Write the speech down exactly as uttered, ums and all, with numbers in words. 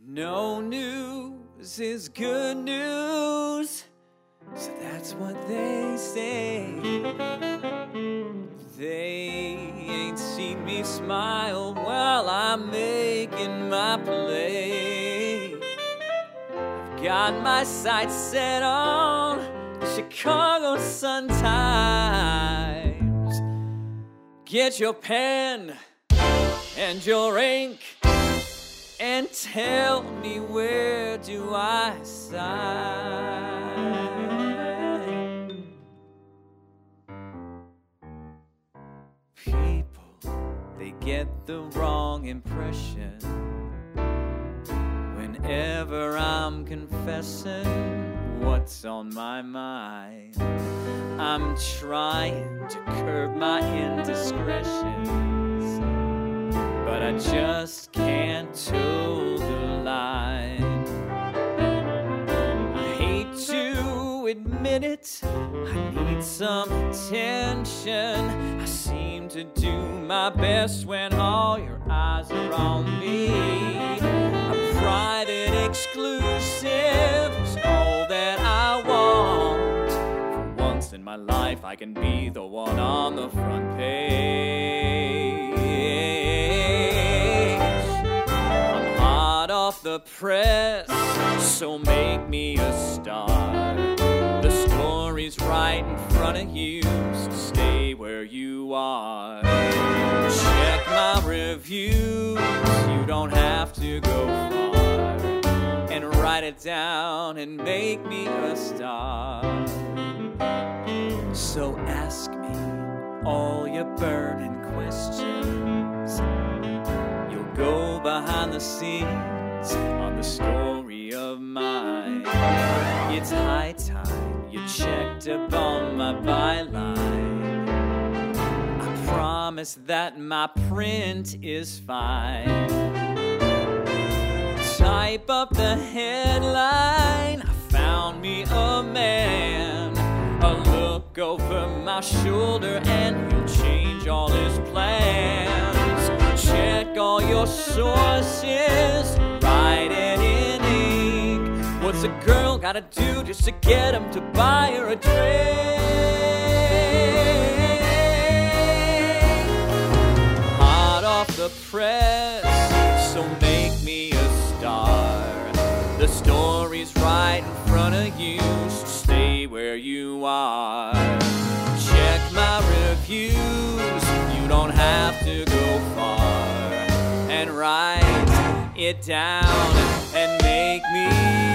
No news is good news, so that's what they say. They ain't seen me smile while I'm making my play. I've got my sights set on the Chicago Sun-Times. Get your pen and your ink and tell me, where do I sign? People, they get the wrong impression whenever I'm confessing what's on my mind. I'm trying to curb my indiscretions, but I just can't toe the line. I hate to admit it, I need some attention. I seem to do my best when all your eyes are on me. A private exclusive is all that I want. For once in my life, I can be the one on the front page. Off the press, so make me a star. The story's right in front of you, so stay where you are. Check my reviews, you don't have to go far, and write it down and make me a star. So ask me all your burning questions. You'll go behind the scenes on the story of mine. It's high time you checked up on my byline. I promise that my print is fine. Type up the headline, I found me a man. A look over my shoulder and he'll change all his plans. Check all your sources, write it in ink. What's a girl gotta do just to get him to buy her a drink? Hot off the press, so make me a star. The story's right in front of you, so stay where you are. Check my reviews, you don't have to go far, and write it down and make me